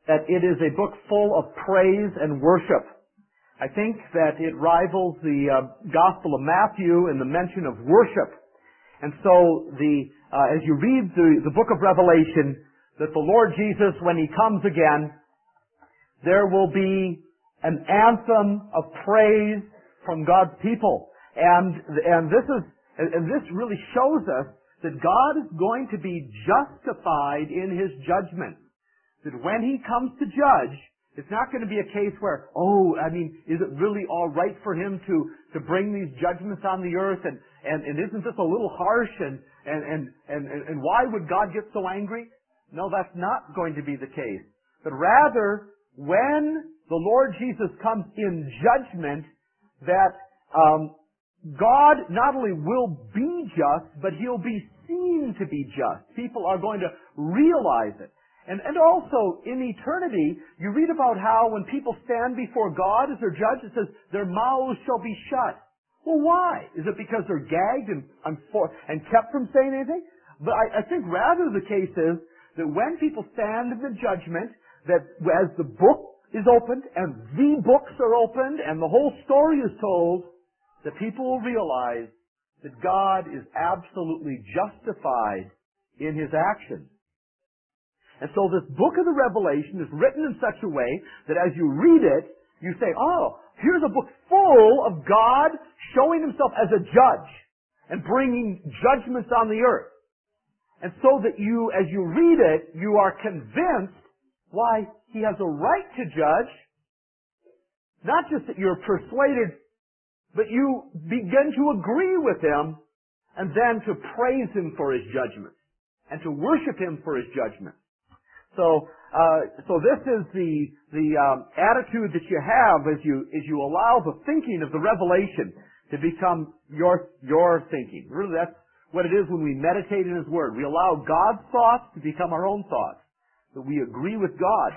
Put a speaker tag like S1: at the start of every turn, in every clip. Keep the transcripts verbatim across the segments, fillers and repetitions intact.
S1: that it is a book full of praise and worship. I think that it rivals the uh, Gospel of Matthew in the mention of worship. And so, the uh, as you read the, the book of Revelation, that the Lord Jesus, when He comes again, there will be an anthem of praise from God's people. And, and this is, and this really shows us that God is going to be justified in His judgment. That when He comes to judge, it's not going to be a case where, oh, I mean, is it really all right for Him to, to bring these judgments on the earth? And, and, and isn't this a little harsh? And, and, and, and, and why would God get so angry? No, that's not going to be the case. But rather, when the Lord Jesus comes in judgment, that um, God not only will be just, but He'll be seen to be just. People are going to realize it. And, and also, in eternity, you read about how when people stand before God as their judge, it says, their mouths shall be shut. Well, why? Is it because they're gagged and, and, for, and kept from saying anything? But I, I think rather the case is that when people stand in the judgment, that as the book is opened, and the books are opened, and the whole story is told, that people will realize that God is absolutely justified in His actions. And so this book of the Revelation is written in such a way that as you read it, you say, oh, here's a book full of God showing Himself as a judge and bringing judgments on the earth. And so that you, as you read it, you are convinced why He has a right to judge. Not just that you're persuaded, but you begin to agree with Him and then to praise Him for His judgments and to worship Him for His judgments. So, uh, so this is the the um, attitude that you have as you as you allow the thinking of the Revelation to become your your thinking. Really, that's what it is when we meditate in His Word. We allow God's thoughts to become our own thoughts. That we agree with God.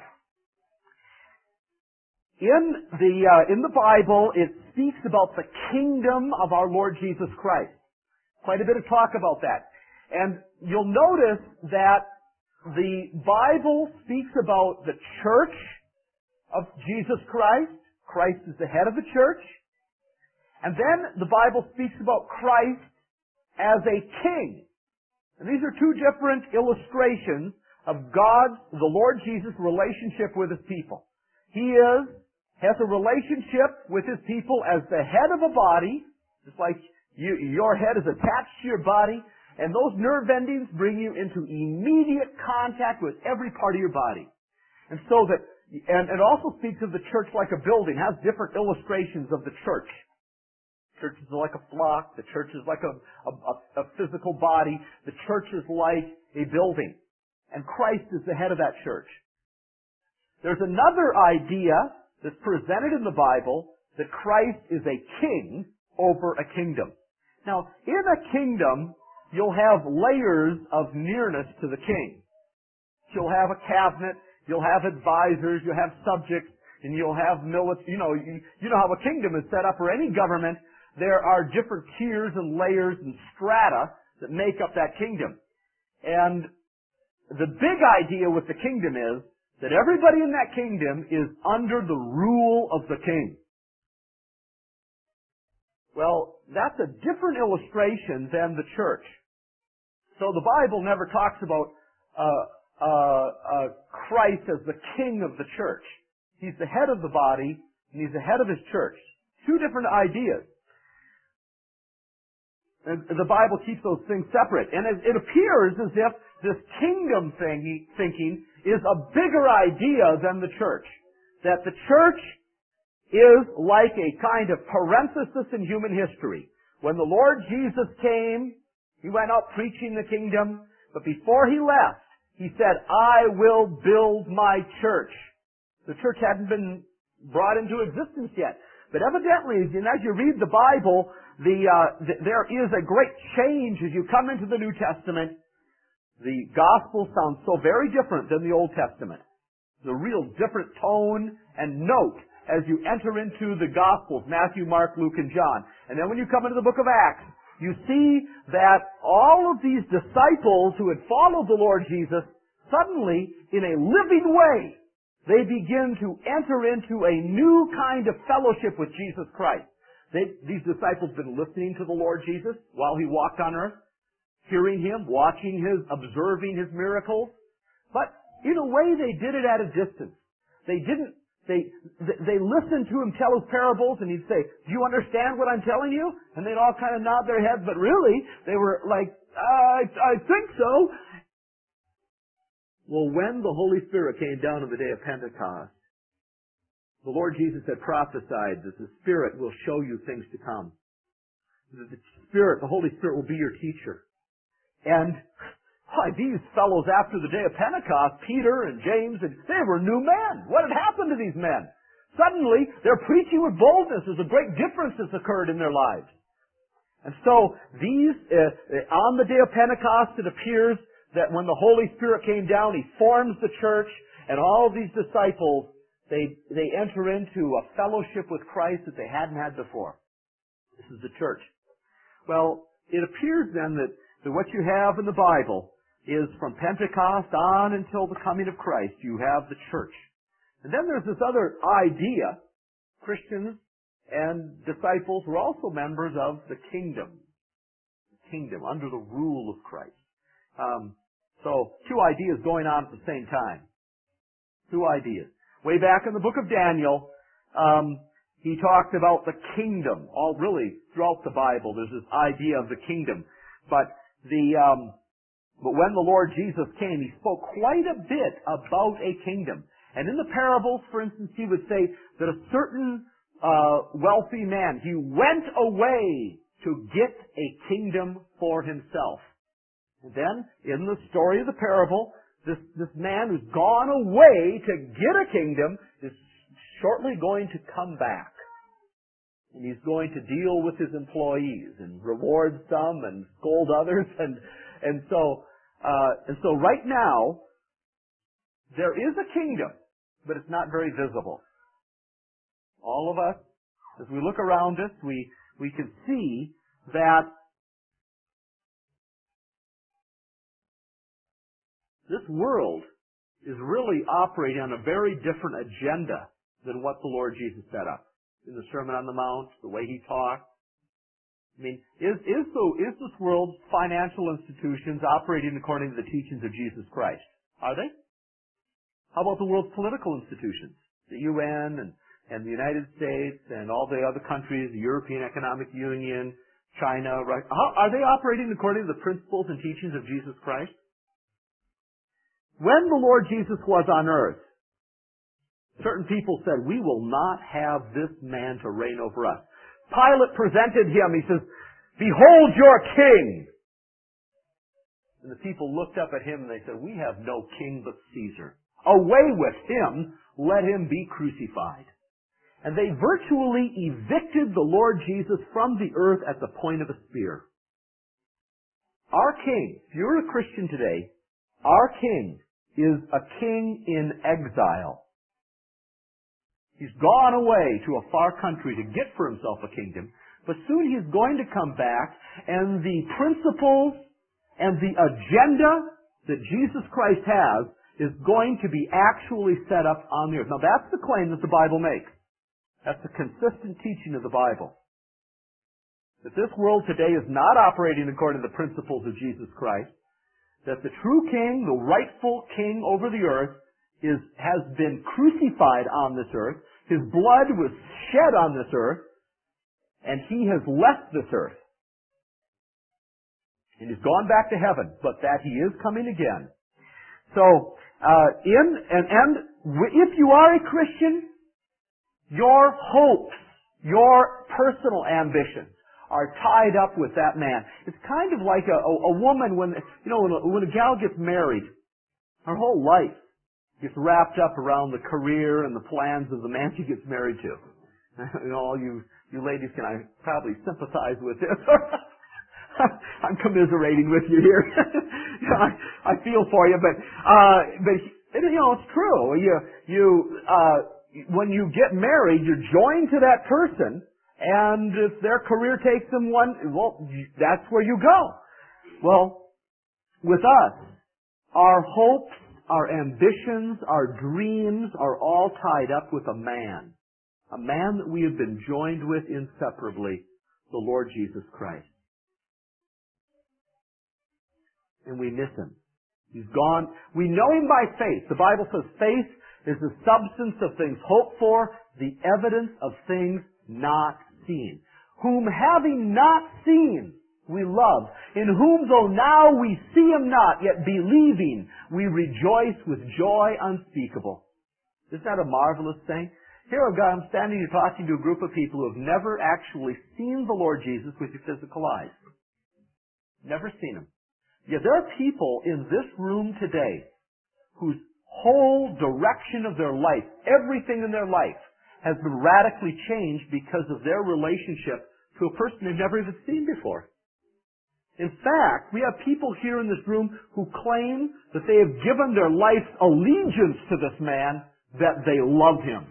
S1: In the uh, in the Bible, it speaks about the kingdom of our Lord Jesus Christ. Quite a bit of talk about that, and you'll notice that the Bible speaks about the church of Jesus Christ. Christ is the head of the church. And then the Bible speaks about Christ as a king. And these are two different illustrations of God's, the Lord Jesus' relationship with His people. He is, has a relationship with His people as the head of a body, just like you, your head is attached to your body. And those nerve endings bring you into immediate contact with every part of your body. And so that, and it also speaks of the church like a building, has different illustrations of the church. Church is like a flock, the church is like a, a, a physical body, the church is like a building. And Christ is the head of that church. There's another idea that's presented in the Bible that Christ is a king over a kingdom. Now, in a kingdom, you'll have layers of nearness to the king. You'll have a cabinet, you'll have advisors, you'll have subjects, and you'll have military, you know, you, you know how a kingdom is set up, or any government. There are different tiers and layers and strata that make up that kingdom. And the big idea with the kingdom is that everybody in that kingdom is under the rule of the king. Well, that's a different illustration than the church. So the Bible never talks about uh, uh, uh, Christ as the king of the church. He's the head of the body, and He's the head of His church. Two different ideas. And the Bible keeps those things separate. And it, it appears as if this kingdom thing, thinking is a bigger idea than the church. That the church is like a kind of parenthesis in human history. When the Lord Jesus came, He went out preaching the kingdom, but before He left, He said, I will build my church. The church hadn't been brought into existence yet. But evidently, and as you read the Bible, the, uh, th- there is a great change as you come into the New Testament. The Gospel sounds so very different than the Old Testament. The real different tone and note as you enter into the Gospels, Matthew, Mark, Luke, and John. And then when you come into the book of Acts, you see that all of these disciples who had followed the Lord Jesus, suddenly, in a living way, They begin to enter into a new kind of fellowship with Jesus Christ. They, these disciples have been listening to the Lord Jesus while He walked on earth, hearing Him, watching His, observing His miracles. But in a way, they did it at a distance. They didn't, they, they listened to Him tell His parables, and He'd say, do you understand what I'm telling you? And they'd all kind of nod their heads, but really, they were like, I, I think so. Well, when the Holy Spirit came down on the day of Pentecost, the Lord Jesus had prophesied that the Spirit will show you things to come. That the Spirit, the Holy Spirit will be your teacher. And why, these fellows after the day of Pentecost, Peter and James, and they were new men. What had happened to these men? Suddenly, they're preaching with boldness. There's a great difference that's occurred in their lives. And so, these, uh, on the day of Pentecost, it appears that when the Holy Spirit came down, He forms the church, and all of these disciples, they, they enter into a fellowship with Christ that they hadn't had before. This is the church. Well, it appears then that, that what you have in the Bible is from Pentecost on until the coming of Christ, you have the church. And then there's this other idea. Christians and disciples were also members of the kingdom. The kingdom, under the rule of Christ. Um, so, two ideas going on at the same time. Two ideas. Way back in the book of Daniel, um, he talked about the kingdom. All really throughout the Bible, there's this idea of the kingdom. But the um, but when the Lord Jesus came, He spoke quite a bit about a kingdom. And in the parables, for instance, He would say that a certain uh, wealthy man, he went away to get a kingdom for himself. And then, in the story of the parable, this, this man who's gone away to get a kingdom is shortly going to come back. And he's going to deal with his employees and reward some and scold others. And, and so, uh, and so right now, there is a kingdom, but it's not very visible. All of us, as we look around us, we, we can see that this world is really operating on a very different agenda than what the Lord Jesus set up in the Sermon on the Mount, the way He talked. I mean, is, is, the, is this world's financial institutions operating according to the teachings of Jesus Christ? Are they? How about the world's political institutions? The U N and, and the United States and all the other countries, the European Economic Union, China, right? How, are they operating according to the principles and teachings of Jesus Christ? When the Lord Jesus was on earth, certain people said, we will not have this man to reign over us. Pilate presented Him. He says, behold your king. And the people looked up at Him and they said, we have no king but Caesar. Away with Him. Let Him be crucified. And they virtually evicted the Lord Jesus from the earth at the point of a spear. Our king, if you're a Christian today, our king is a king in exile. He's gone away to a far country to get for himself a kingdom, but soon he's going to come back, and the principles and the agenda that Jesus Christ has is going to be actually set up on the earth. Now that's the claim that the Bible makes. That's the consistent teaching of the Bible. That this world today is not operating according to the principles of Jesus Christ. That the true king, the rightful king over the earth, is, has been crucified on this earth. His blood was shed on this earth, and He has left this earth. And He's gone back to heaven, but that He is coming again. So, uh, in, and, and if you are a Christian, your hopes, your personal ambitions, are tied up with that man. It's kind of like a, a, a woman when, you know, when a, when a gal gets married, her whole life gets wrapped up around the career and the plans of the man she gets married to. You know, all you, you ladies can I probably sympathize with this. I'm commiserating with you here. You know, I, I feel for you, but, uh, but, you know, it's true. You, you, uh, when you get married, you're joined to that person. And if their career takes them one, well, that's where you go. Well, with us, our hopes, our ambitions, our dreams are all tied up with a man. A man that we have been joined with inseparably, the Lord Jesus Christ. And we miss Him. He's gone. We know Him by faith. The Bible says faith is the substance of things hoped for, the evidence of things not seen. Whom having not seen, we love. In whom though now we see Him not, yet believing, we rejoice with joy unspeakable. Isn't that a marvelous thing? Here I've got, I'm standing here talking to a group of people who have never actually seen the Lord Jesus with your physical eyes. Never seen Him. Yet there are people in this room today whose whole direction of their life, everything in their life, has been radically changed because of their relationship to a person they've never even seen before. In fact, we have people here in this room who claim that they have given their life's allegiance to this man, that they love him.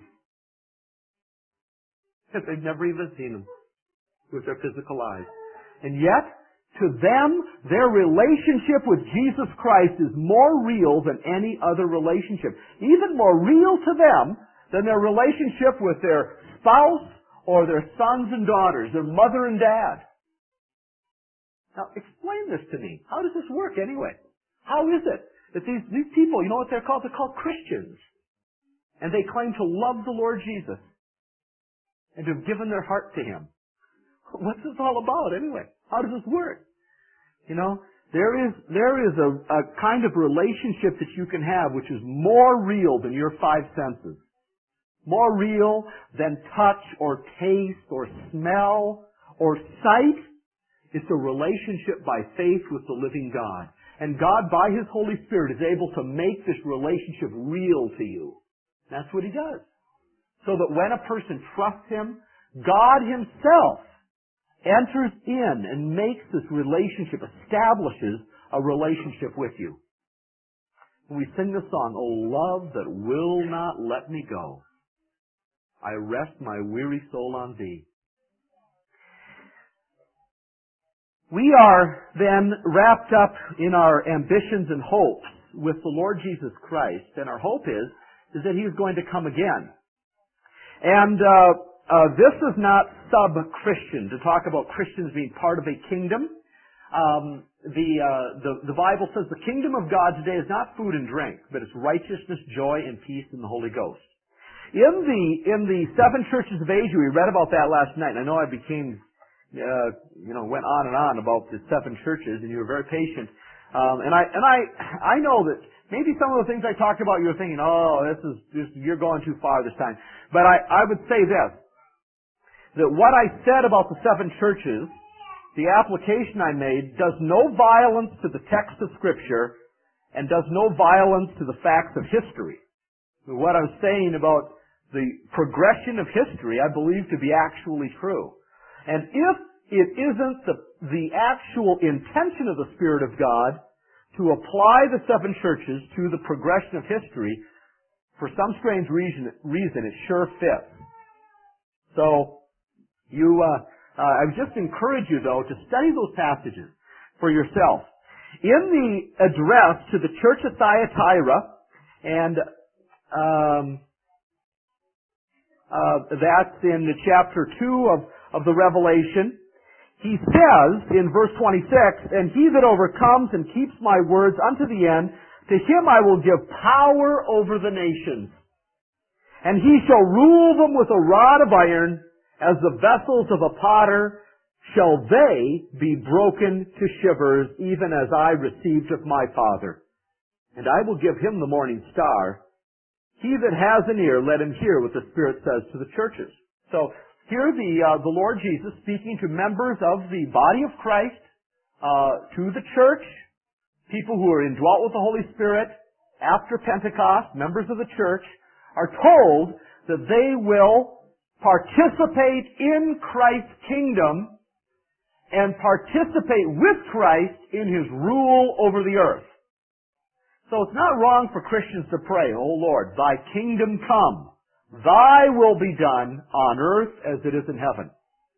S1: That they've never even seen him with their physical eyes. And yet, to them, their relationship with Jesus Christ is more real than any other relationship. Even more real to them than their relationship with their spouse or their sons and daughters, their mother and dad. Now, explain this to me. How does this work anyway? How is it that these, these people, you know what they're called? They're called Christians. And they claim to love the Lord Jesus and to have given their heart to Him. What's this all about anyway? How does this work? You know, there is, there is a, a kind of relationship that you can have which is more real than your five senses. More real than touch or taste or smell or sight. It's a relationship by faith with the living God. And God, by His Holy Spirit, is able to make this relationship real to you. That's what He does. So that when a person trusts Him, God Himself enters in and makes this relationship, establishes a relationship with you. When we sing the song, "O love that will not let me go, I rest my weary soul on Thee." We are then wrapped up in our ambitions and hopes with the Lord Jesus Christ, and our hope is, is that He is going to come again. And uh, uh, this is not sub-Christian, to talk about Christians being part of a kingdom. Um, the, uh, the, the Bible says the kingdom of God today is not food and drink, but it's righteousness, joy, and peace in the Holy Ghost. In the, in the seven churches of Asia, we read about that last night, and I know I became, uh, you know, went on and on about the seven churches, and you were very patient. Um, and I, and I, I know that maybe some of the things I talked about, you're thinking, oh, this is, this, you're going too far this time. But I, I would say this, that what I said about the seven churches, the application I made, does no violence to the text of Scripture and does no violence to the facts of history. What I'm saying about the progression of history, I believe to be actually true. And if it isn't the, the actual intention of the Spirit of God to apply the seven churches to the progression of history, for some strange reason, reason it sure fits. So, you, uh, uh, I would just encourage you, though, to study those passages for yourself. In the address to the church of Thyatira, and um, uh, that's in chapter two of, of the Revelation, he says in verse twenty-six, "And he that overcomes and keeps my words unto the end, to him I will give power over the nations. And he shall rule them with a rod of iron, as the vessels of a potter shall they be broken to shivers, even as I received of my Father. And I will give him the morning star. He that has an ear, let him hear what the Spirit says to the churches." So, here the, uh, the Lord Jesus speaking to members of the body of Christ, uh, to the church, people who are indwelt with the Holy Spirit after Pentecost, members of the church, are told that they will participate in Christ's kingdom and participate with Christ in His rule over the earth. So it's not wrong for Christians to pray, "O Lord, Thy kingdom come. Thy will be done on earth as it is in heaven."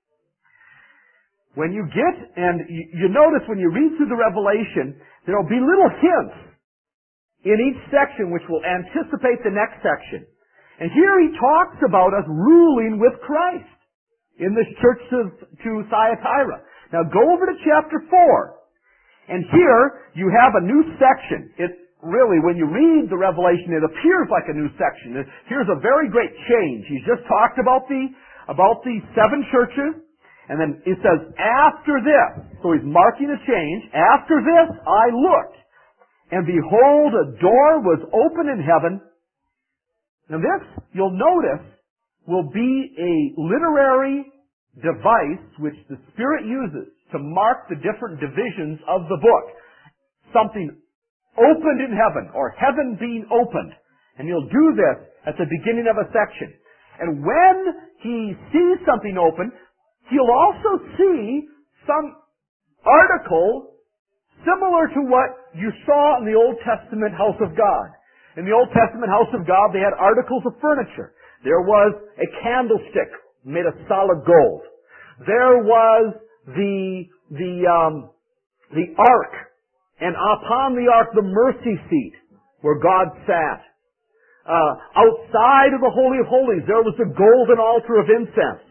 S1: When you get, and you, you notice when you read through the Revelation, there will be little hints in each section which will anticipate the next section. And here he talks about us ruling with Christ in this church of, to Thyatira. Now go over to chapter four. And here you have a new section. It really, when you read the Revelation, it appears like a new section. Here's a very great change. He's just talked about the, about the seven churches. And then it says, after this. So he's marking a change. After this I looked, and behold, a door was open in heaven. Now this, you'll notice, will be a literary device which the Spirit uses to mark the different divisions of the book. Something opened in heaven, or heaven being opened. And you'll do this at the beginning of a section. And when he sees something open, he'll also see some article similar to what you saw in the Old Testament house of God. In the Old Testament house of God, they had articles of furniture. There was a candlestick made of solid gold. There was the, the, um, the ark, and upon the ark the mercy seat where God sat. Uh, outside of the Holy of Holies, there was the golden altar of incense.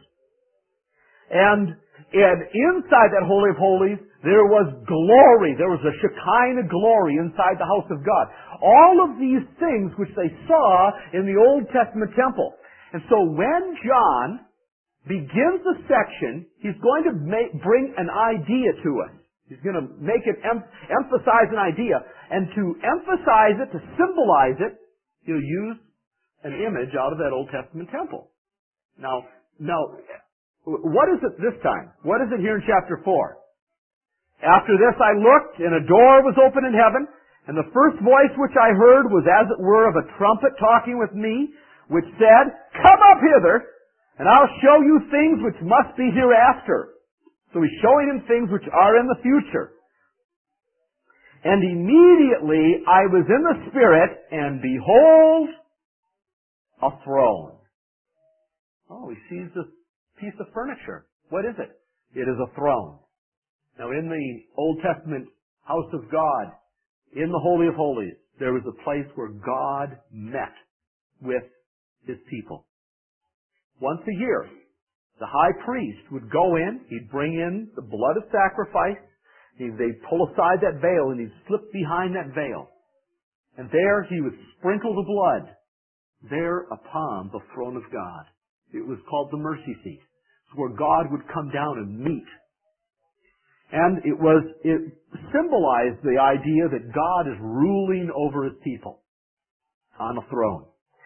S1: And, and inside that Holy of Holies, there was glory. There was a Shekinah glory inside the house of God. All of these things which they saw in the Old Testament temple. And so when John begins the section, he's going to make, bring an idea to us. He's going to make it em- emphasize an idea. And to emphasize it, to symbolize it, he'll use an image out of that Old Testament temple. Now, now, what is it this time? What is it here in chapter four? After this I looked, and a door was opened in heaven, and the first voice which I heard was as it were of a trumpet talking with me, which said, Come up hither, and I'll show you things which must be hereafter. So he's showing him things which are in the future. And immediately I was in the Spirit, and behold, a throne. Oh, he sees this piece of furniture. What is it? It is a throne. Now in the Old Testament house of God, in the Holy of Holies, there was a place where God met with His people. Once a year, the high priest would go in, he'd bring in the blood of sacrifice, they'd pull aside that veil, and he'd slip behind that veil. And there he would sprinkle the blood there upon the throne of God. It was called the mercy seat. It's where God would come down and meet. And it was, it symbolized the idea that God is ruling over His people on a throne.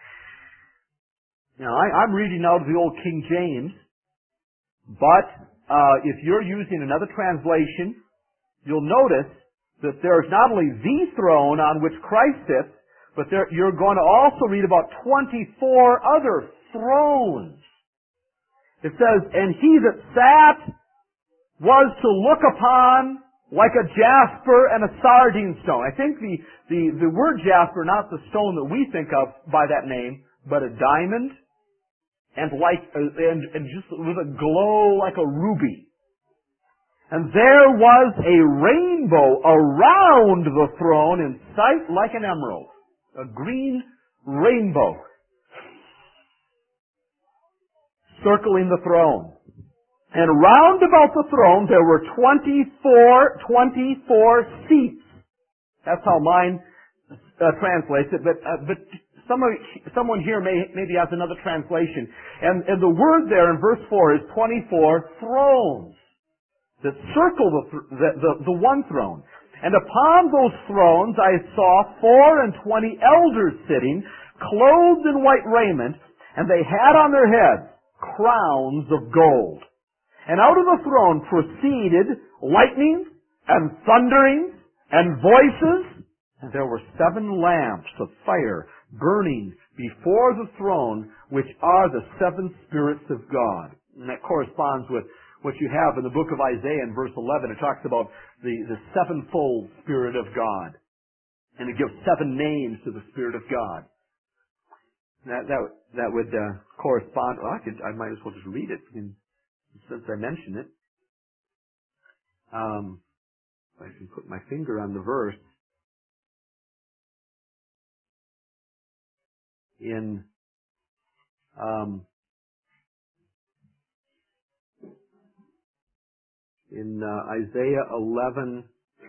S1: Now, I, I'm reading out of the old King James, but uh, if you're using another translation, you'll notice that there's not only the throne on which Christ sits, but there, you're going to also read about twenty-four other thrones. It says, and he that sat was to look upon like a jasper and a sardine stone. I think the, the, the word jasper, not the stone that we think of by that name, but a diamond, and like, and, and just with a glow like a ruby. And there was a rainbow around the throne in sight like an emerald. A green rainbow circling the throne. And round about the throne there were twenty-four, twenty-four seats. That's how mine uh, translates it. But, uh, but someone, someone here may, maybe has another translation. And, and the word there in verse four is twenty-four thrones that circle the, the, the, the one throne. And upon those thrones I saw four and twenty elders sitting, clothed in white raiment, and they had on their heads crowns of gold. And out of the throne proceeded lightnings and thunderings and voices, and there were seven lamps of fire burning before the throne, which are the seven spirits of God. And that corresponds with what you have in the book of Isaiah in verse eleven. It talks about the, the sevenfold Spirit of God. And it gives seven names to the Spirit of God. That, that, that would uh, correspond. Well, I, could, I might as well just read it in, since I mentioned it. Um, I can put my finger on the verse. in um, in uh, Isaiah eleven,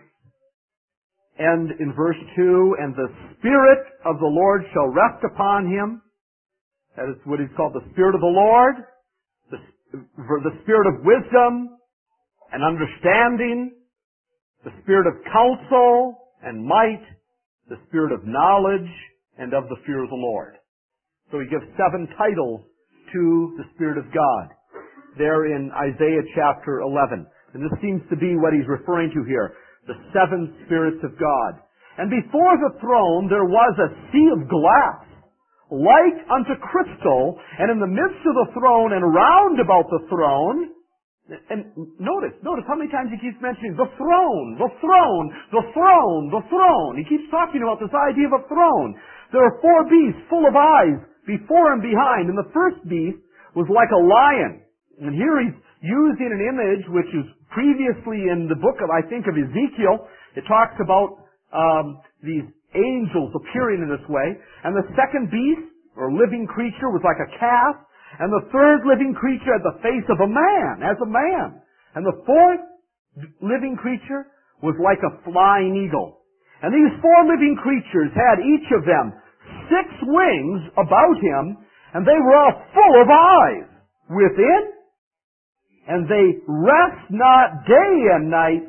S1: and in verse two, and the Spirit of the Lord shall rest upon him. That is what is called the Spirit of the Lord, the, the Spirit of wisdom and understanding, the Spirit of counsel and might, the Spirit of knowledge and of the fear of the Lord. So he gives seven titles to the Spirit of God there in Isaiah chapter eleven. And this seems to be what he's referring to here, the seven spirits of God. And before the throne there was a sea of glass, like unto crystal, and in the midst of the throne and round about the throne, and notice, notice how many times he keeps mentioning the throne, the throne, the throne, the throne. He keeps talking about this idea of a throne. There are four beasts full of eyes before and behind, and the first beast was like a lion. And here he's using an image which is previously in the book of, I think, of Ezekiel. It talks about um, these angels appearing in this way. And the second beast, or living creature, was like a calf. And the third living creature had the face of a man, as a man. And the fourth living creature was like a flying eagle. And these four living creatures had each of them six wings about him, and they were all full of eyes within, and they rest not day and night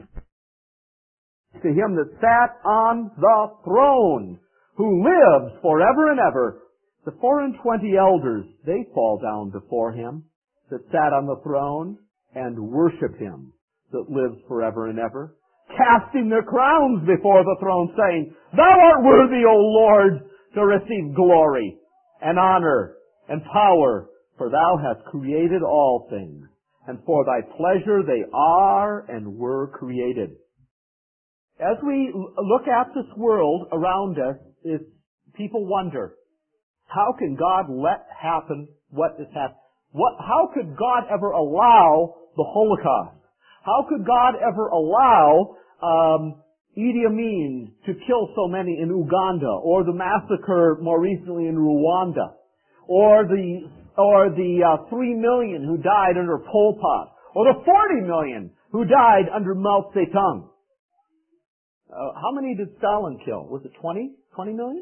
S1: to him that sat on the throne, who lives forever and ever. The four and twenty elders, they fall down before him that sat on the throne and worship him that lives forever and ever, casting their crowns before the throne, saying, Thou art worthy, O Lord, to receive glory and honor and power, for thou hast created all things, and for thy pleasure they are and were created. As we look at this world around us, it's, people wonder, how can God let happen what has happened? What, how could God ever allow the Holocaust? How could God ever allow um, Idi Amin to kill so many in Uganda, or the massacre more recently in Rwanda, or the or the uh, three million who died under Pol Pot, or the forty million who died under Mao Zedong? Uh, how many did Stalin kill? Was it twenty? twenty million?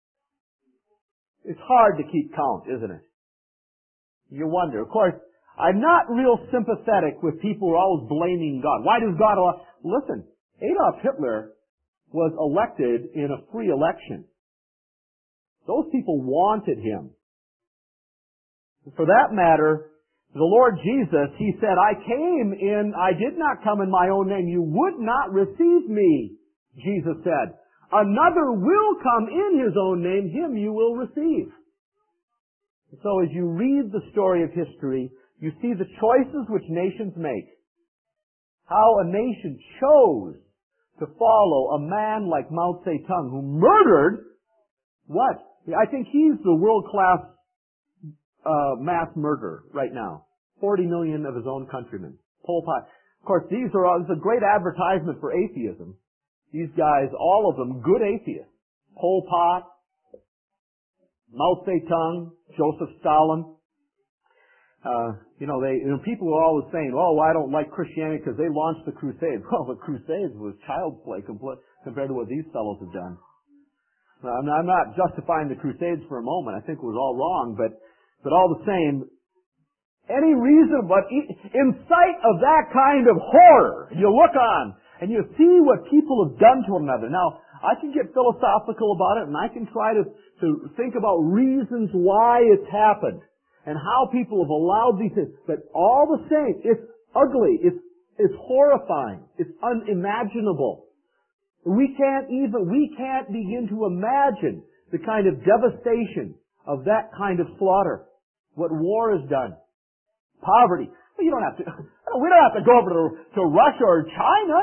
S1: It's hard to keep count, isn't it? You wonder. Of course, I'm not real sympathetic with people who are always blaming God. Why does God allow... Listen, Adolf Hitler was elected in a free election. Those people wanted him. For that matter, the Lord Jesus, He said, I came in, I did not come in my own name. You would not receive me, Jesus said. Another will come in His own name, Him you will receive. So as you read the story of history, you see the choices which nations make. How a nation chose to follow a man like Mao Zedong, who murdered, what? I think he's the world-class uh, mass murderer right now. forty million of his own countrymen. Pol Pot. Of course, these are all, this is a great advertisement for atheism. These guys, all of them, good atheists. Pol Pot, Mao Zedong, Joseph Stalin. Uh, you know, they, you know, people are always saying, oh, I don't like Christianity because they launched the Crusades. Well, the Crusades was child's play compared to what these fellows have done. Now, I'm, I'm not justifying the Crusades for a moment. I think it was all wrong, but, but all the same, any reason, but in sight of that kind of horror, you look on and you see what people have done to one another. Now, I can get philosophical about it, and I can try to, to think about reasons why it's happened and how people have allowed these things. But all the same, it's ugly. It's, it's horrifying. It's unimaginable. We can't even, we can't begin to imagine the kind of devastation of that kind of slaughter. What war has done. Poverty. You don't have to, we don't have to go over to, to Russia or China.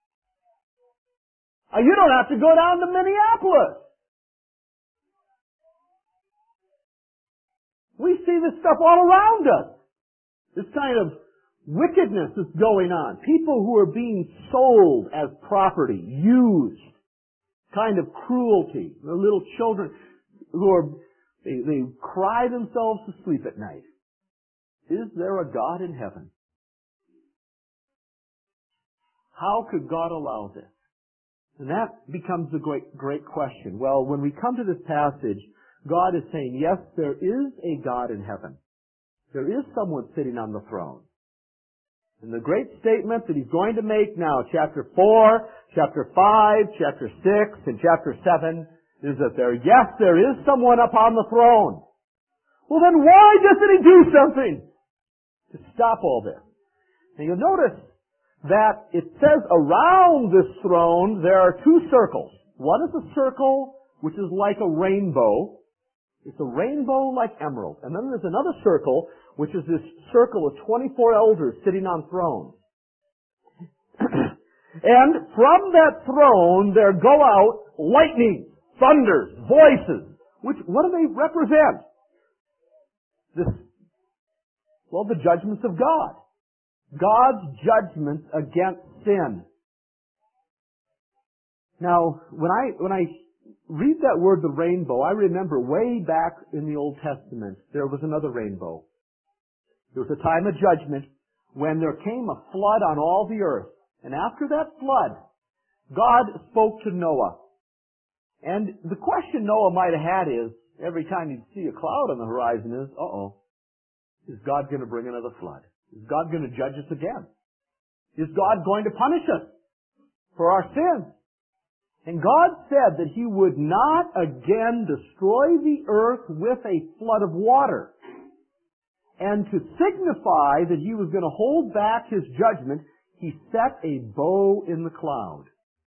S1: You don't have to go down to Minneapolis. We see this stuff all around us. This kind of wickedness is going on. People who are being sold as property, used. Kind of cruelty. The little children who are They, they cry themselves to sleep at night. Is there a God in heaven? How could God allow this? And that becomes a great, great question. Well, when we come to this passage, God is saying, yes, there is a God in heaven. There is someone sitting on the throne. And the great statement that he's going to make now, chapter four, chapter five, chapter six, and chapter seven, is that there, yes, there is someone up on the throne. Well, then why doesn't he do something to stop all this? And you'll notice that it says around this throne there are two circles. One is a circle which is like a rainbow. It's a rainbow like emerald. And then there's another circle which is this circle of twenty-four elders sitting on thrones. And from that throne there go out lightnings, thunders, voices. Which, what do they represent? This, well, the judgments of God. God's judgments against sin. Now, when I, when I read that word, the rainbow, I remember way back in the Old Testament, there was another rainbow. There was a time of judgment when there came a flood on all the earth. And after that flood, God spoke to Noah. And the question Noah might have had is, every time he'd see a cloud on the horizon is, uh-oh, is God going to bring another flood? Is God going to judge us again? Is God going to punish us for our sins? And God said that He would not again destroy the earth with a flood of water. And to signify that He was going to hold back His judgment, He set a bow in the cloud.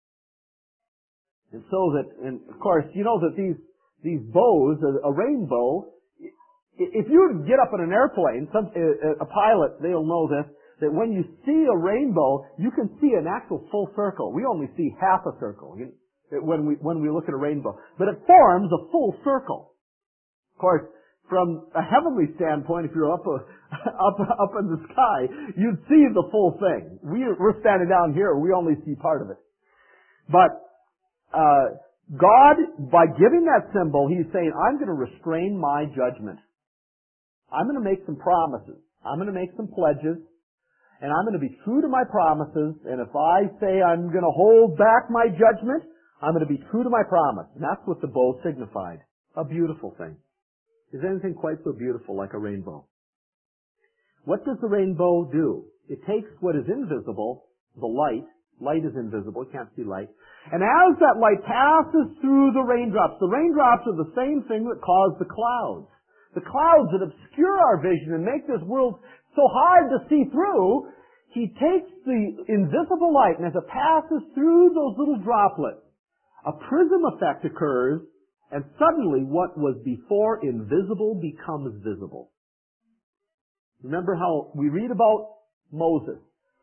S1: And so that, and of course, you know that these, these bows, a, a rainbow, if you get up in an airplane, some, a, a pilot, they'll know this, that when you see a rainbow, you can see an actual full circle. We only see half a circle when we, when we look at a rainbow. But it forms a full circle. Of course, from a heavenly standpoint, if you're up, a, up, up in the sky, you'd see the full thing. We're, we're standing down here, we only see part of it. But, uh, God, by giving that symbol, He's saying, I'm going to restrain my judgment. I'm going to make some promises. I'm going to make some pledges. And I'm going to be true to my promises. And if I say I'm going to hold back my judgment, I'm going to be true to my promise. And that's what the bow signified. A beautiful thing. Is anything quite so beautiful like a rainbow? What does the rainbow do? It takes what is invisible, the light. Light is invisible. You can't see light. And as that light passes through the raindrops, the raindrops are the same thing that cause the clouds. The clouds that obscure our vision and make this world so hard to see through, He takes the invisible light, and as it passes through those little droplets, a prism effect occurs, and suddenly what was before invisible becomes visible. Remember how we read about Moses.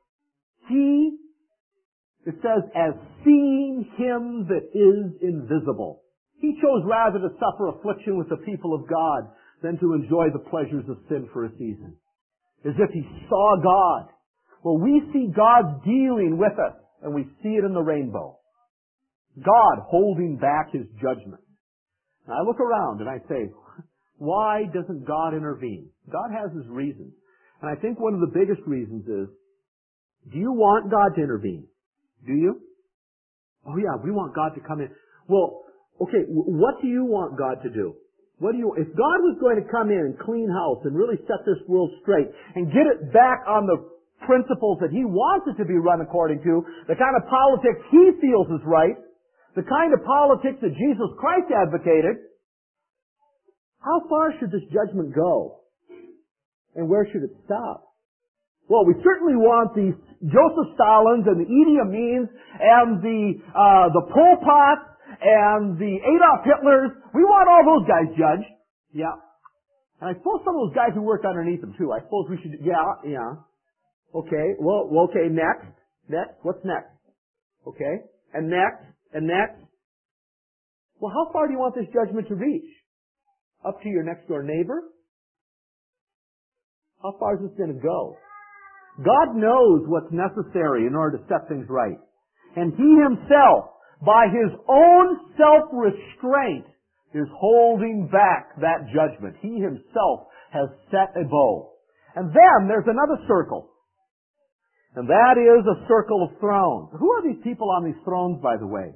S1: He, it says, as seeing Him that is invisible. He chose rather to suffer affliction with the people of God than to enjoy the pleasures of sin for a season. As if He saw God. Well, we see God dealing with us, and we see it in the rainbow. God holding back His judgment. And I look around and I say, why doesn't God intervene? God has His reasons. And I think one of the biggest reasons is, do you want God to intervene? Do you? Oh yeah, we want God to come in. Well, okay, what do you want God to do? What do you, if God was going to come in and clean house and really set this world straight and get it back on the principles that He wants it to be run according to, the kind of politics He feels is right, the kind of politics that Jesus Christ advocated, how far should this judgment go? And where should it stop? Well, we certainly want the Joseph Stalins and the Idi Amins and the, uh, the Pol Pots and the Adolf Hitlers. We want all those guys judged. Yeah. And I suppose some of those guys who worked underneath them too. I suppose we should, yeah, yeah. Okay, well, okay, next. Next. What's next? Okay. And next. And next. Well, how far do you want this judgment to reach? Up to your next door neighbor? How far is this going to go? God knows what's necessary in order to set things right. And He Himself, by His own self-restraint, is holding back that judgment. He himself has set a bow. And then there's another circle. And that is a circle of thrones. Who are these people on these thrones, by the way?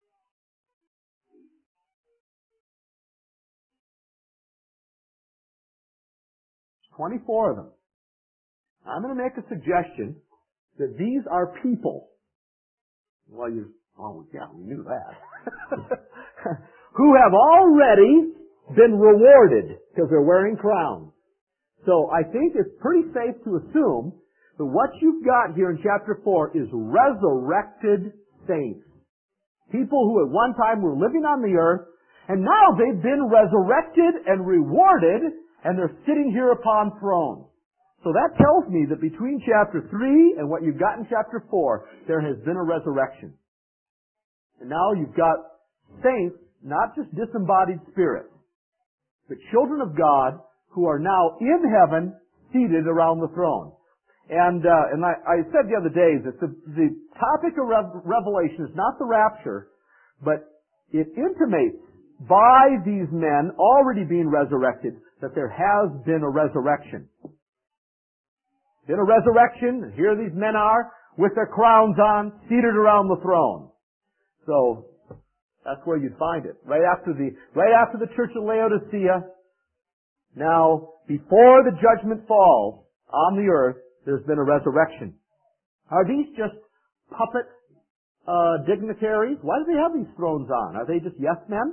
S1: twenty-four of them. I'm going to make a suggestion that these are people. Well, you, oh yeah, we knew that. Who have already been rewarded because they're wearing crowns. So I think it's pretty safe to assume that what you've got here in chapter four is resurrected saints. People who at one time were living on the earth, and now they've been resurrected and rewarded, and they're sitting here upon thrones. So that tells me that between chapter three and what you've got in chapter four, there has been a resurrection. And now you've got saints, not just disembodied spirits, but children of God who are now in heaven seated around the throne. And uh, and I, I said the other day that the, the topic of Rev- Revelation is not the rapture, but it intimates by these men already being resurrected that there has been a resurrection. Been a resurrection, and here these men are with their crowns on, seated around the throne. So that's where you'd find it. Right after the right after the church of Laodicea. Now, before the judgment falls on the earth, there's been a resurrection. Are these just puppet uh, dignitaries? Why do they have these thrones on? Are they just yes men?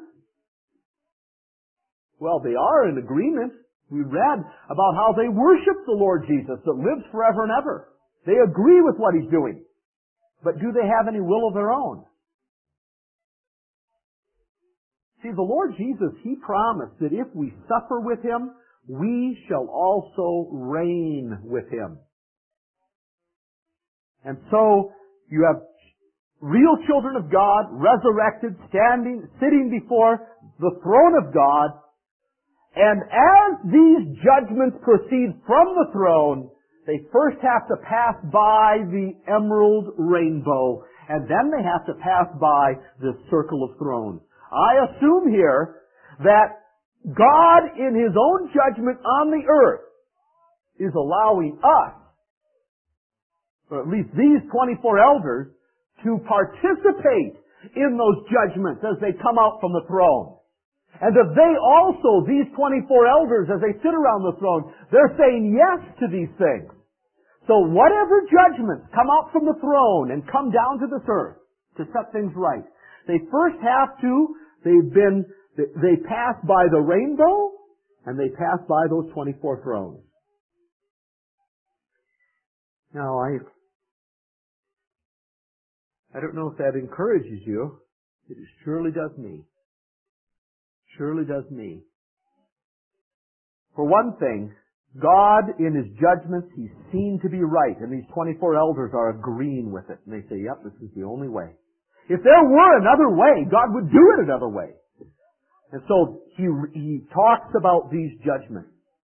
S1: Well, they are in agreement. We read about how they worship the Lord Jesus that lives forever and ever. They agree with what He's doing. But do they have any will of their own? See, the Lord Jesus, He promised that if we suffer with Him, we shall also reign with Him. And so, you have real children of God, resurrected, standing, sitting before the throne of God, and as these judgments proceed from the throne, they first have to pass by the emerald rainbow, and then they have to pass by this circle of thrones. I assume here that God, in His own judgment on the earth, is allowing us, or at least these twenty-four elders, to participate in those judgments as they come out from the throne. And that they also, these twenty-four elders, as they sit around the throne, they're saying yes to these things. So whatever judgments come out from the throne and come down to this earth to set things right, they first have to, they've been, they pass by the rainbow, and they pass by those twenty-four thrones. Now, I, I don't know if that encourages you. It surely does me. Surely does me. For one thing, God, in His judgments, He's seen to be right, and these twenty-four elders are agreeing with it. And they say, yep, this is the only way. If there were another way, God would do it another way. And so, He, he talks about these judgments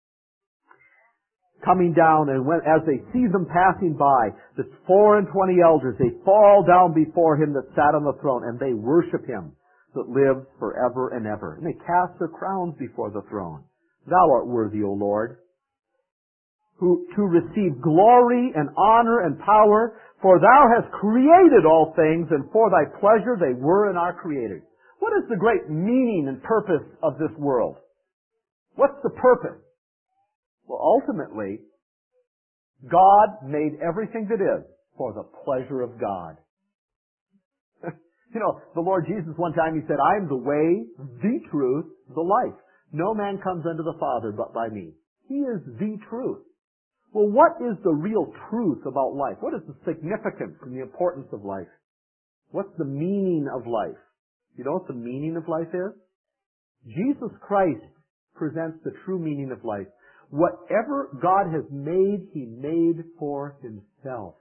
S1: coming down, and when, as they see them passing by, the four and twenty elders, they fall down before Him that sat on the throne, and they worship Him that lives forever and ever. And they cast their crowns before the throne. Thou art worthy, O Lord, who to receive glory and honor and power, for Thou hast created all things, and for Thy pleasure they were and are created. What is the great meaning and purpose of this world? What's the purpose? Well, ultimately, God made everything that is for the pleasure of God. You know, the Lord Jesus one time, He said, I am the way, the truth, the life. No man comes unto the Father but by me. He is the truth. Well, what is the real truth about life? What is the significance and the importance of life? What's the meaning of life? You know what the meaning of life is? Jesus Christ presents the true meaning of life. Whatever God has made, He made for Himself.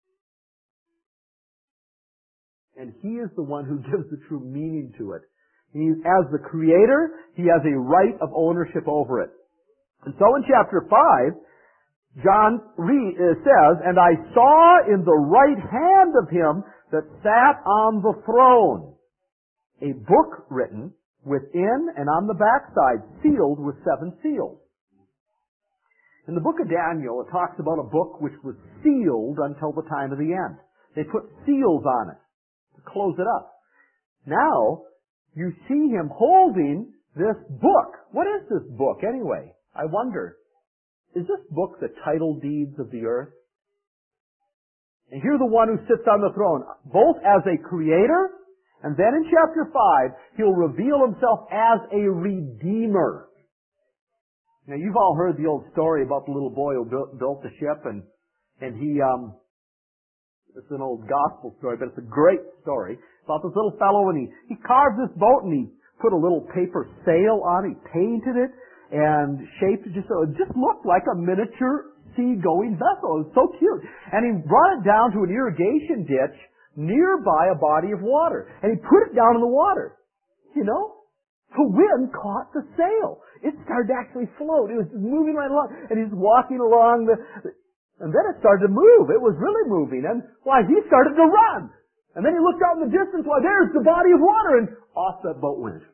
S1: And He is the one who gives the true meaning to it. He, as the Creator, He has a right of ownership over it. And so in chapter five, John re- uh, says, And I saw in the right hand of Him that sat on the throne a book written, within and on the backside, sealed with seven seals. In the book of Daniel, it talks about a book which was sealed until the time of the end. They put seals on it to close it up. Now, you see him holding this book. What is this book anyway? I wonder. Is this book the title deeds of the earth? And here's the one who sits on the throne, both as a creator, and then in chapter five, he'll reveal himself as a redeemer. Now, you've all heard the old story about the little boy who built, built the ship, and, and he, um, it's an old gospel story, but it's a great story about this little fellow, and he, he carved this boat, and he put a little paper sail on it, he painted it, and shaped it just so it just looked like a miniature sea-going vessel. It was so cute. And he brought it down to an irrigation ditch nearby a body of water, and he put it down in the water, you know? The wind caught the sail. It started to actually float. It was moving right along. And he's walking along the... And then it started to move. It was really moving. And, why, he started to run. And then he looked out in the distance. Why, there's the body of water. And off that boat went.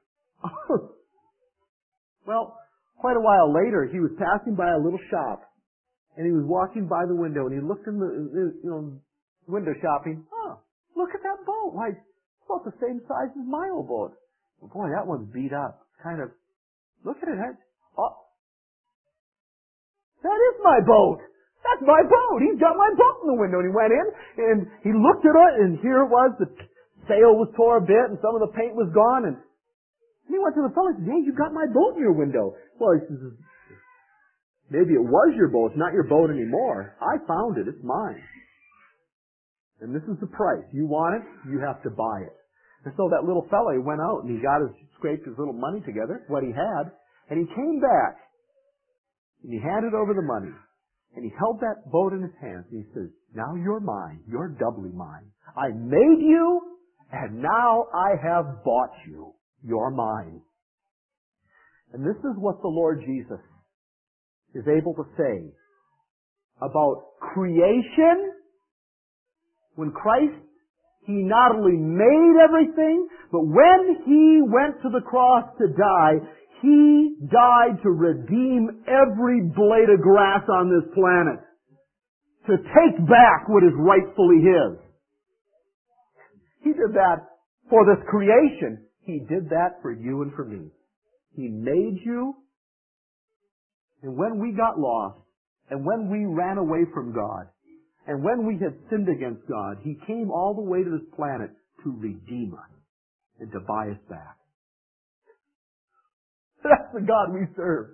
S1: Well, quite a while later, he was passing by a little shop. And he was walking by the window. And he looked in the, you know, window shopping. Oh, look at that boat. Why, it's about the same size as my old boat. Boy, that one's beat up. Kind of, look at it. Oh, that is my boat. That's my boat. He's got my boat in the window. And he went in, and he looked at it, and here it was. The sail was tore a bit, and some of the paint was gone. And he went to the fellow and said, hey, you got my boat in your window. Well, he says, maybe it was your boat. It's not your boat anymore. I found it. It's mine. And this is the price. You want it, you have to buy it. And so that little fellow, he went out and he got his, scraped his little money together, what he had, and he came back. And he handed over the money. And he held that boat in his hands and he says, now you're mine. You're doubly mine. I made you, and now I have bought you. You're mine. And this is what the Lord Jesus is able to say about creation. When Christ, He not only made everything, but when He went to the cross to die, He died to redeem every blade of grass on this planet. To take back what is rightfully His. He did that for this creation. He did that for you and for me. He made you, and when we got lost, and when we ran away from God, and when we had sinned against God, He came all the way to this planet to redeem us and to buy us back. That's the God we serve.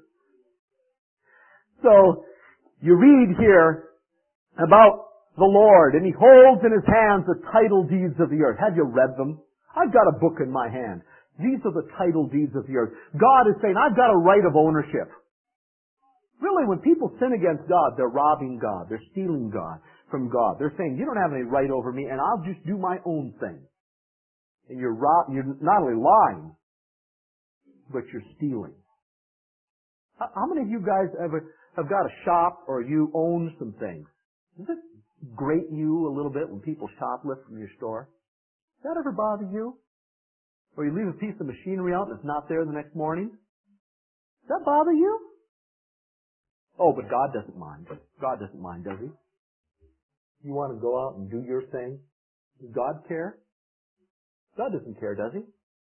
S1: So, you read here about the Lord, and He holds in His hands the title deeds of the earth. Have you read them? I've got a book in my hand. These are the title deeds of the earth. God is saying, I've got a right of ownership. Really, when people sin against God, they're robbing God. They're stealing God from God. They're saying, you don't have any right over me, and I'll just do my own thing. And you're rob- you're not only lying, but you're stealing. How, how many of you guys ever have got a shop or you own some things? Does it grate you a little bit when people shoplift from your store? Does that ever bother you? Or you leave a piece of machinery out and it's not there the next morning? Does that bother you? Oh, but God doesn't mind. God doesn't mind, does He? You want to go out and do your thing? Does God care? God doesn't care, does He?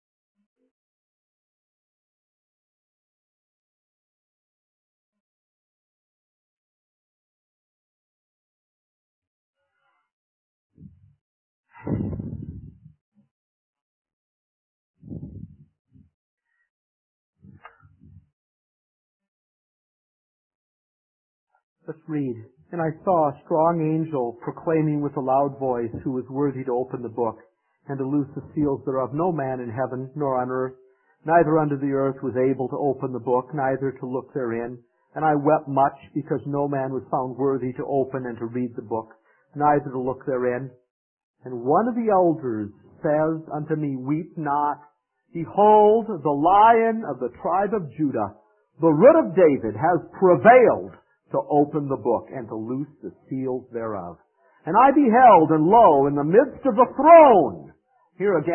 S1: Let's read. And I saw a strong angel proclaiming with a loud voice, who was worthy to open the book and to loose the seals thereof. No man in heaven nor on earth, neither under the earth was able to open the book, neither to look therein. And I wept much, because no man was found worthy to open and to read the book, neither to look therein. And one of the elders says unto me, weep not. Behold, the Lion of the tribe of Judah, the Root of David, has prevailed to open the book and to loose the seals thereof. And I beheld, and lo, in the midst of the throne, here again,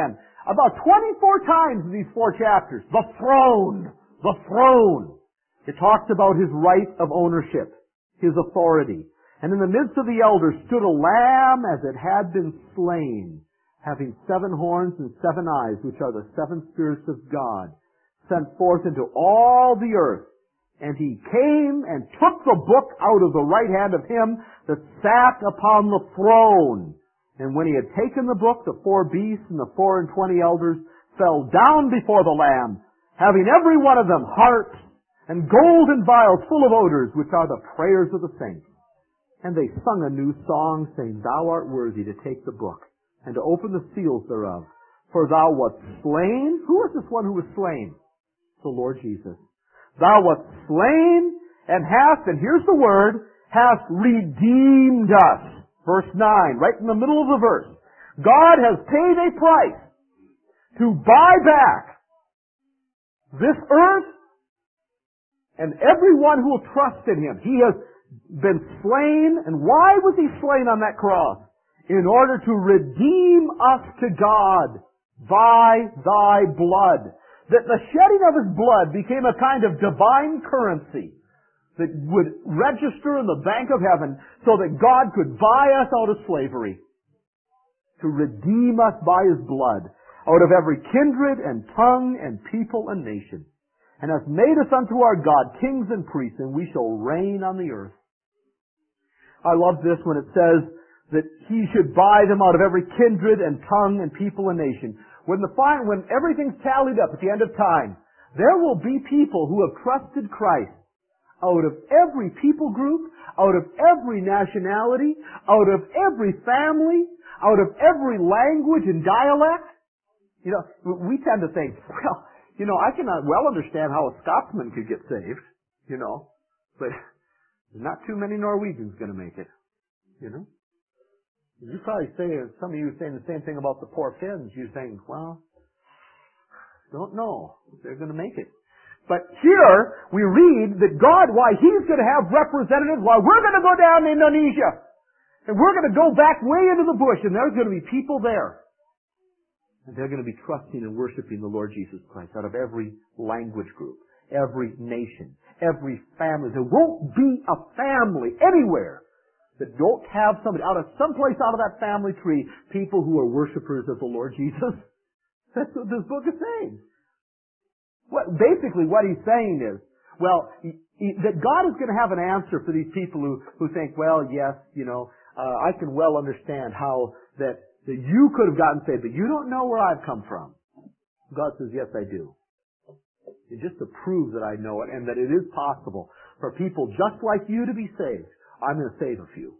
S1: About twenty-four times in these four chapters. The throne. The throne. It talks about his right of ownership, his authority. And in the midst of the elders stood a lamb as it had been slain, having seven horns and seven eyes, which are the seven spirits of God, sent forth into all the earth. And he came and took the book out of the right hand of him that sat upon the throne. And when he had taken the book, the four beasts and the four and twenty elders fell down before the Lamb, having every one of them harps and golden vials full of odors, which are the prayers of the saints. And they sung a new song, saying, Thou art worthy to take the book and to open the seals thereof. For thou wast slain. Who was this one who was slain? The Lord Jesus. Thou wast slain and hast, and here's the word, hast redeemed us. Verse nine, right in the middle of the verse. God has paid a price to buy back this earth and everyone who will trust in him. He has been slain, and why was he slain on that cross? In order to redeem us to God by thy blood. That the shedding of his blood became a kind of divine currency that would register in the bank of heaven so that God could buy us out of slavery. To redeem us by his blood out of every kindred and tongue and people and nation. And hath made us unto our God kings and priests, and we shall reign on the earth. I love this when it says that he should buy them out of every kindred and tongue and people and nation. When the fine, when everything's tallied up at the end of time, there will be people who have trusted Christ out of every people group, out of every nationality, out of every family, out of every language and dialect. You know, we tend to think, well, you know, I cannot well understand how a Scotsman could get saved, you know, but there's not too many Norwegians going to make it, you know. You probably say, some of you are saying the same thing about the poor Finns. You're saying, well, don't know if they're going to make it. But here, we read that God, why He's going to have representatives, why we're going to go down to Indonesia, and we're going to go back way into the bush, and there's going to be people there. And they're going to be trusting and worshiping the Lord Jesus Christ out of every language group, every nation, every family. There won't be a family anywhere that don't have somebody out of someplace out of that family tree, people who are worshipers of the Lord Jesus. That's what this book is saying. What, basically what he's saying is, well, he, he, that God is going to have an answer for these people who, who think, well, yes, you know, uh, I can well understand how that, that you could have gotten saved, but you don't know where I've come from. God says, yes, I do. And just to prove that I know it and that it is possible for people just like you to be saved, I'm going to save a few.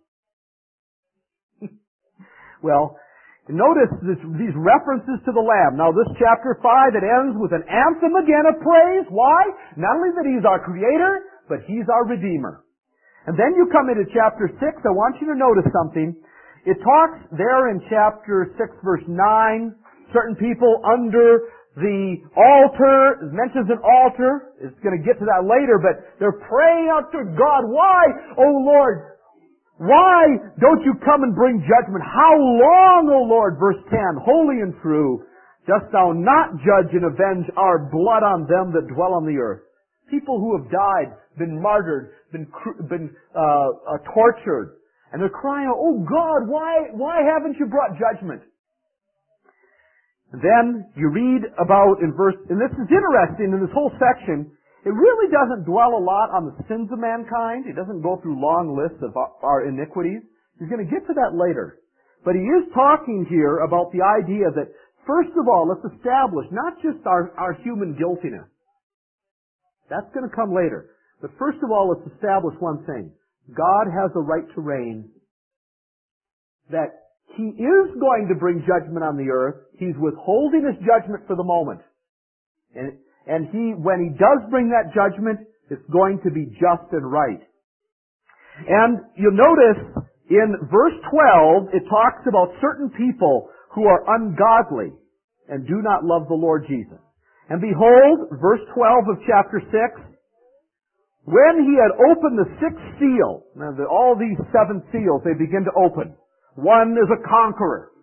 S1: Well, notice this, these references to the Lamb. Now this chapter five, it ends with an anthem again of praise. Why? Not only that He's our Creator, but He's our Redeemer. And then you come into chapter six. I want you to notice something. It talks there in chapter six verse nine, certain people under the altar, it mentions an altar. It's going to get to that later, but they're praying out to God. Why, O Lord? Why don't you come and bring judgment? How long, O Lord? Verse ten, holy and true, dost thou not judge and avenge our blood on them that dwell on the earth? People who have died, been martyred, been been uh, uh, tortured, and they're crying out, "Oh God, why why haven't you brought judgment?" And then you read about in verse, and this is interesting in this whole section. It really doesn't dwell a lot on the sins of mankind. It doesn't go through long lists of our iniquities. He's going to get to that later. But he is talking here about the idea that, first of all, let's establish not just our, our human guiltiness. That's going to come later. But first of all, let's establish one thing. God has a right to reign. That He is going to bring judgment on the earth. He's withholding His judgment for the moment. And And he, when he does bring that judgment, it's going to be just and right. And you'll notice in verse twelve, it talks about certain people who are ungodly and do not love the Lord Jesus. And behold, verse twelve of chapter six, when he had opened the sixth seal, now the, all these seven seals, they begin to open. One is a conqueror.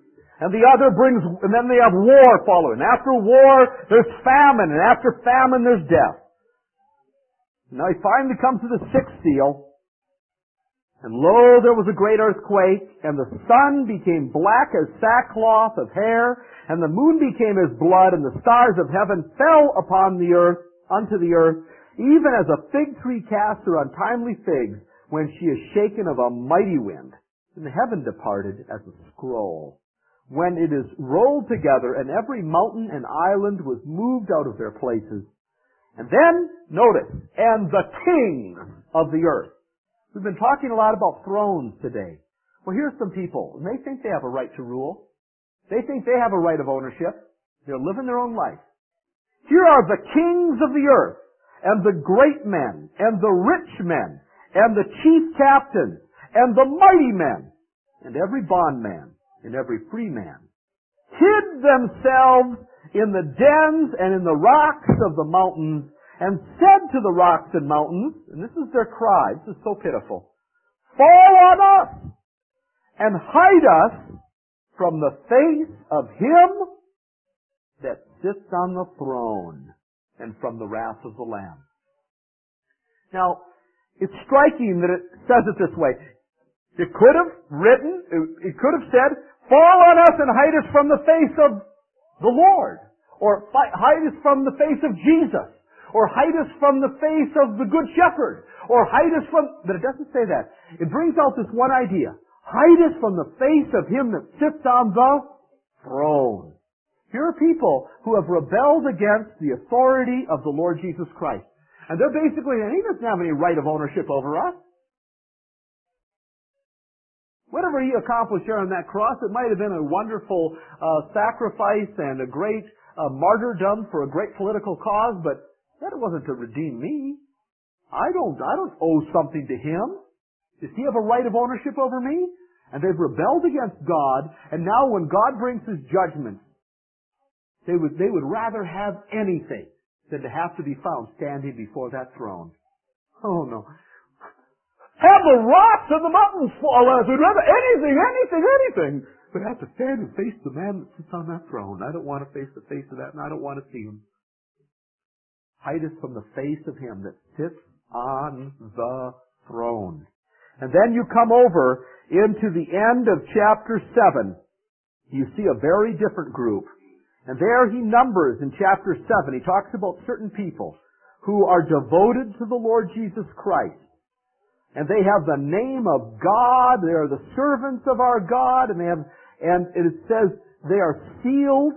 S1: and the other brings, and then they have war following. After war, there's famine, and after famine, there's death. Now he finally comes to the sixth seal, and lo, there was a great earthquake, and the sun became black as sackcloth of hair, and the moon became as blood, and the stars of heaven fell upon the earth, unto the earth, even as a fig tree casts her untimely figs, when she is shaken of a mighty wind. And the heaven departed as a scroll, when it is rolled together, and every mountain and island was moved out of their places. And then, notice, and the kings of the earth. We've been talking a lot about thrones today. Well, here's some people, and they think they have a right to rule. They think they have a right of ownership. They're living their own life. Here are the kings of the earth, and the great men, and the rich men, and the chief captains, and the mighty men, and every bondman, and every free man, hid themselves in the dens and in the rocks of the mountains, and said to the rocks and mountains, and this is their cry, this is so pitiful, fall on us, and hide us from the face of him that sits on the throne, and from the wrath of the Lamb. Now, it's striking that it says it this way. It could have written, it could have said, fall on us and hide us from the face of the Lord. Or hide us from the face of Jesus. Or hide us from the face of the Good Shepherd. Or hide us from... But it doesn't say that. It brings out this one idea. Hide us from the face of him that sits on the throne. Here are people who have rebelled against the authority of the Lord Jesus Christ. And they're basically, he doesn't have any right of ownership over us. Whatever he accomplished here on that cross, it might have been a wonderful uh, sacrifice and a great uh, martyrdom for a great political cause, but that wasn't to redeem me. I don't, I don't owe something to him. Does he have a right of ownership over me? And they've rebelled against God, and now when God brings his judgment, they would, they would rather have anything than to have to be found standing before that throne. Oh no. Have the rocks and the mountains fall on us. We'd rather anything, anything, anything. But have to stand and face the man that sits on that throne. I don't want to face the face of that, and I don't want to see him. Hide us from the face of him that sits on the throne. And then you come over into the end of chapter seven. You see a very different group. And there he numbers in chapter seven. He talks about certain people who are devoted to the Lord Jesus Christ. And they have the name of God. They are the servants of our God. And they have, and it says they are sealed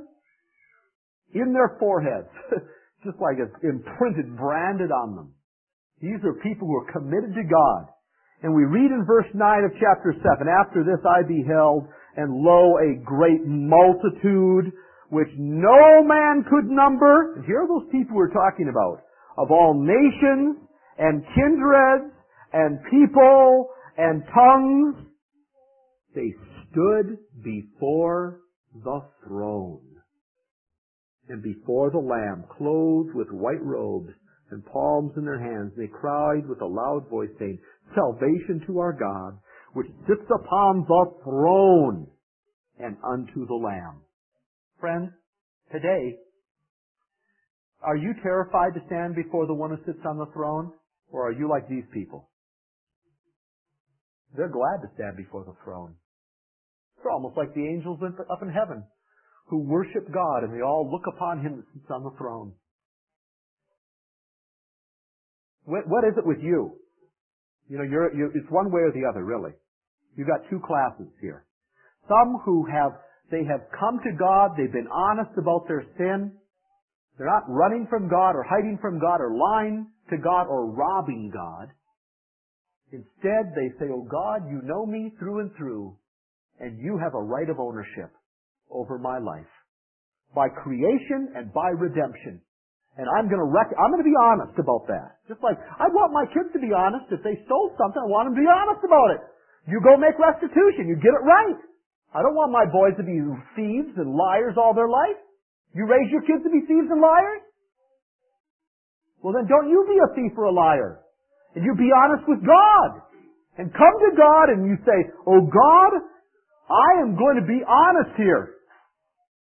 S1: in their foreheads. Just like it's imprinted, branded on them. These are people who are committed to God. And we read in verse nine of chapter seven, after this I beheld, and lo, a great multitude, which no man could number. And here are those people we're talking about. Of all nations, and kindreds, and people, and tongues. They stood before the throne, and before the Lamb, clothed with white robes, and palms in their hands. They cried with a loud voice, saying, Salvation to our God, which sits upon the throne, and unto the Lamb. Friends, today, are you terrified to stand before the one who sits on the throne? Or are you like these people? They're glad to stand before the throne. They're almost like the angels up in heaven who worship God, and they all look upon him that sits on the throne. What is it with you? You know, you're, you're, it's one way or the other, really. You've got two classes here. Some who have, they have come to God, they've been honest about their sin. They're not running from God or hiding from God or lying to God or robbing God. Instead, they say, oh God, you know me through and through, and you have a right of ownership over my life. By creation and by redemption. And I'm going to rec- I'm going to be honest about that. Just like I want my kids to be honest. If they stole something, I want them to be honest about it. You go make restitution. You get it right. I don't want my boys to be thieves and liars all their life. You raise your kids to be thieves and liars? Well, then don't you be a thief or a liar. And you be honest with God. And come to God and you say, oh God, I am going to be honest here.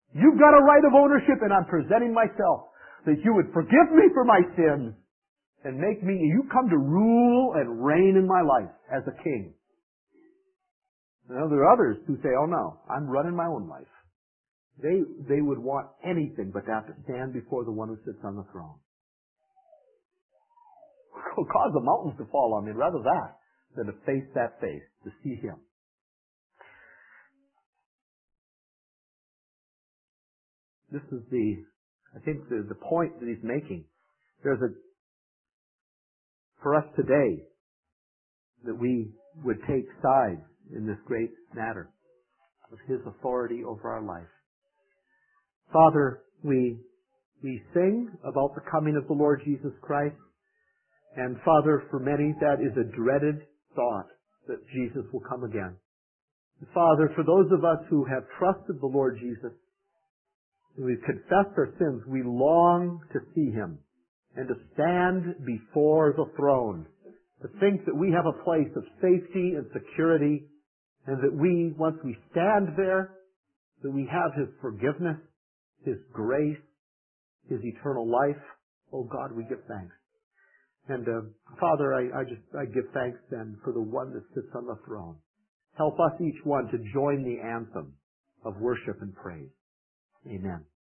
S1: You've got a right of ownership, and I'm presenting myself that you would forgive me for my sins and make me, you come to rule and reign in my life as a king. Now, there are others who say, oh no, I'm running my own life. They, they would want anything but to have to stand before the one who sits on the throne. It'll cause the mountains to fall on me, rather that than to face that face, to see Him. This is the, I think, the, the point that he's making. There's a, for us today, that we would take sides in this great matter of His authority over our life. Father, we, we sing about the coming of the Lord Jesus Christ. And Father, for many that is a dreaded thought that Jesus will come again. Father, for those of us who have trusted the Lord Jesus, we've confessed our sins, we long to see Him and to stand before the throne, to think that we have a place of safety and security, and that we, once we stand there, that we have His forgiveness, His grace, His eternal life. Oh God, we give thanks. And uh, Father, I, I just I give thanks then for the one that sits on the throne. Help us each one to join the anthem of worship and praise. Amen.